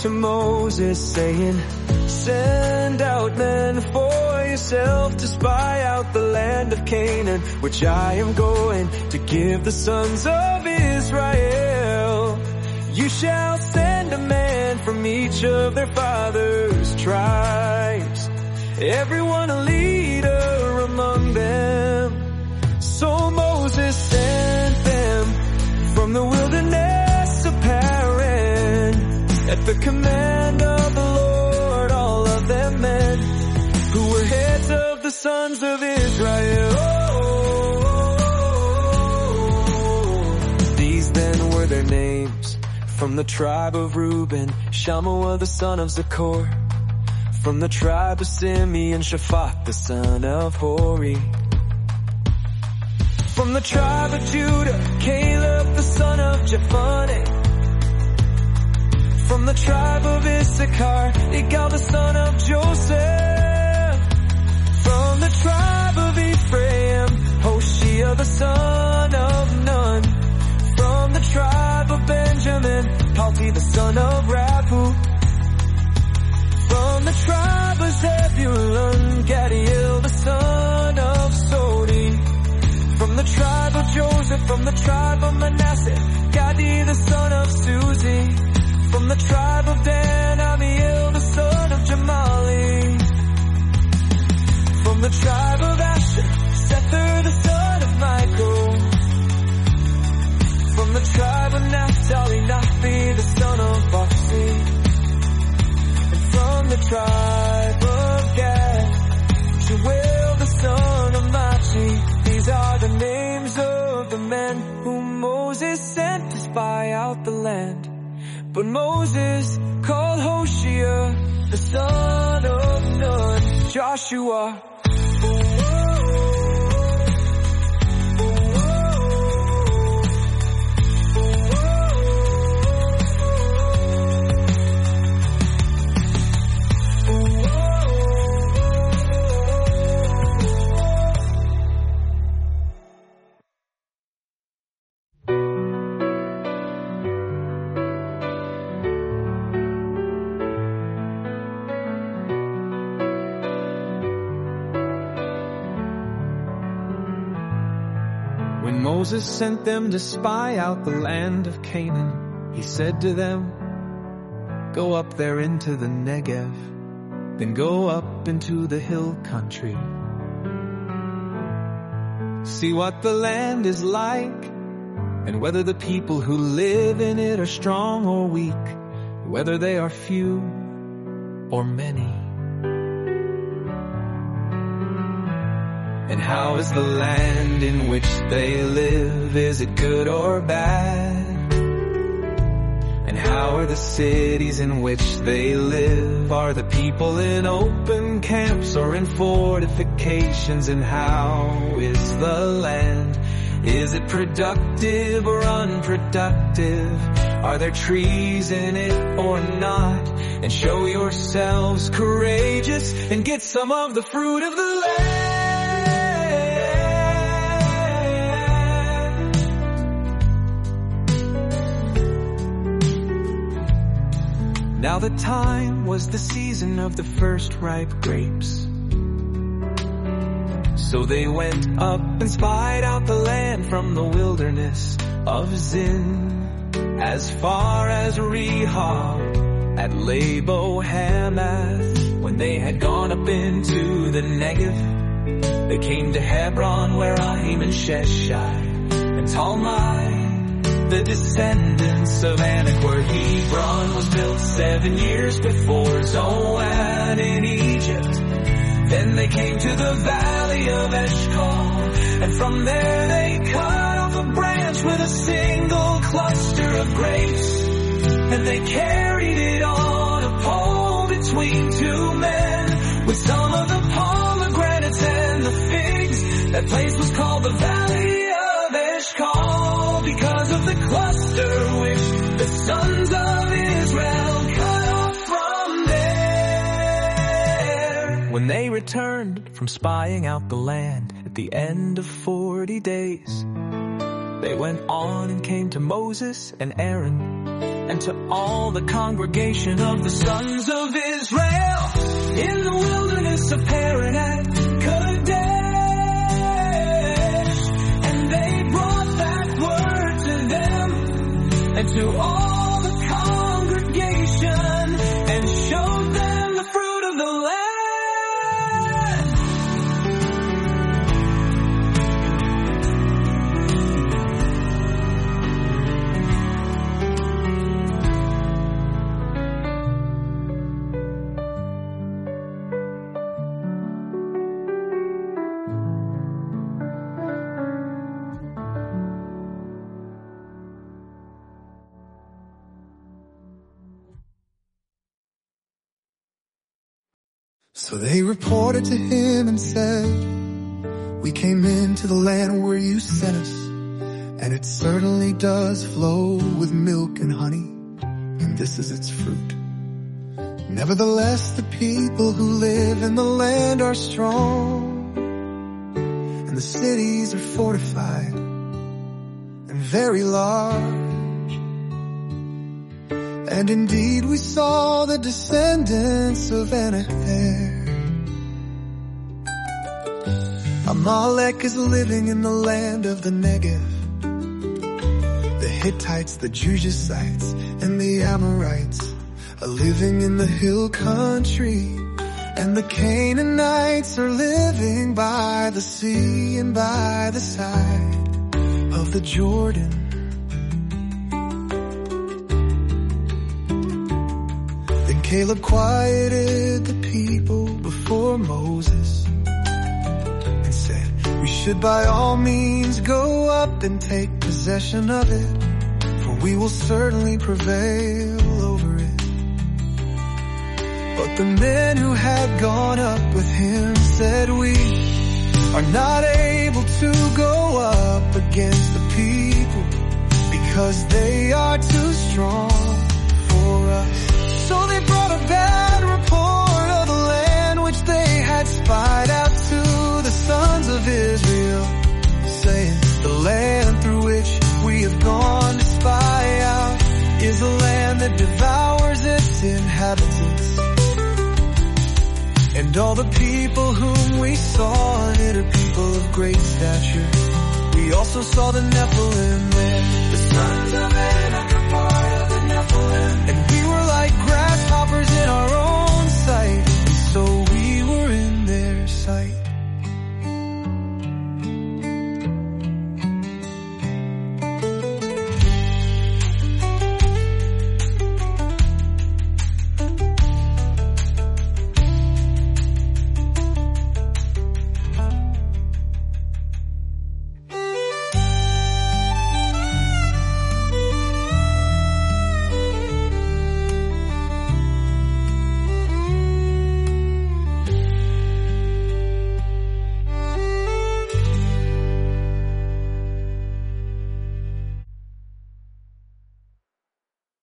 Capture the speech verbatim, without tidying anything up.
to Moses, saying, send out men for yourself to spy out the land of Canaan, which I am going to give the sons of Israel. You shall send a man from each of their fathers' tribes, everyone a leader among them. So Moses sent them from the wilderness of Paran, at the command of the Lord, all of them men who were heads of the sons of Israel. These then were their names. From the tribe of Reuben, Shammua the son of Zaccur. From the tribe of Simeon, Shaphat the son of Hori. From the tribe of Judah, Caleb the son of Jephunneh. From the tribe of Issachar, Igal the son of Joseph. From the tribe of Ephraim, Hoshea the son of Nun. From the tribe of Benjamin, Palti the son of Raphu. From the tribe of Zebulun, Gadiel the son of Sodi. From the tribe of Joseph, from the tribe of Manasseh, Gadi the son of Suzi. From the tribe of Dan, Amiel the son of Jamali. From the tribe of Asher, Sether the son of Michael. From the tribe of Naphtali, Naphi the son of Basi. And from the tribe of Gad, Joel the son of Machi. These are the names of the men whom Moses sent to spy out the land. But Moses called Hoshea the son of Nun, Joshua. Moses sent them to spy out the land of Canaan. He said to them, go up there into the Negev, then go up into the hill country. See what the land is like, and whether the people who live in it are strong or weak, whether they are few or many. And how is the land in which they live? Is it good or bad? And how are the cities in which they live? Are the people in open camps or in fortifications? And how is the land? Is it productive or unproductive? Are there trees in it or not? And show yourselves courageous and get some of the fruit of the land. Now the time was the season of the first ripe grapes. So they went up and spied out the land from the wilderness of Zin, as far as Rehob at Labo Hamath. When they had gone up into the Negev, they came to Hebron, where Ahim and Sheshai and Talmai, the descendants of Anak, where Hebron was built seven years before Zoan in Egypt. Then they came to the valley of Eshcol, and from there they cut off a branch with a single cluster of grapes, and they carried it on a pole between two men, with some of the pomegranates and the figs. That place was called the Valley of Eshcol, because of the cluster which the sons of Israel cut off from there. When they returned from spying out the land at the end of forty days, they went on and came to Moses and Aaron and to all the congregation of the sons of Israel in the wilderness of Paran at Kadesh. And they brought that word to them and to all the congregation, and showed them the fruit of the land. So they reported to him and said, we came into the land where you sent us, and it certainly does flow with milk and honey, and this is its fruit. Nevertheless, the people who live in the land are strong, and the cities are fortified and very large. And indeed we saw the descendants of Anaher. Amalek is living in the land of the Negev. The Hittites, the Jebusites, and the Amorites are living in the hill country. And the Canaanites are living by the sea and by the side of the Jordan. Caleb quieted the people before Moses and said, we should by all means go up and take possession of it, for we will certainly prevail over it. But the men who had gone up with him said, we are not able to go up against the people, because they are too strong for us. So they brought a bad report of the land which they had spied out to the sons of Israel, saying, the land through which we have gone to spy out is a land that devours its inhabitants. And all the people whom we saw in it are people of great stature. We also saw the Nephilim there. The sons of Anak are part of the Nephilim.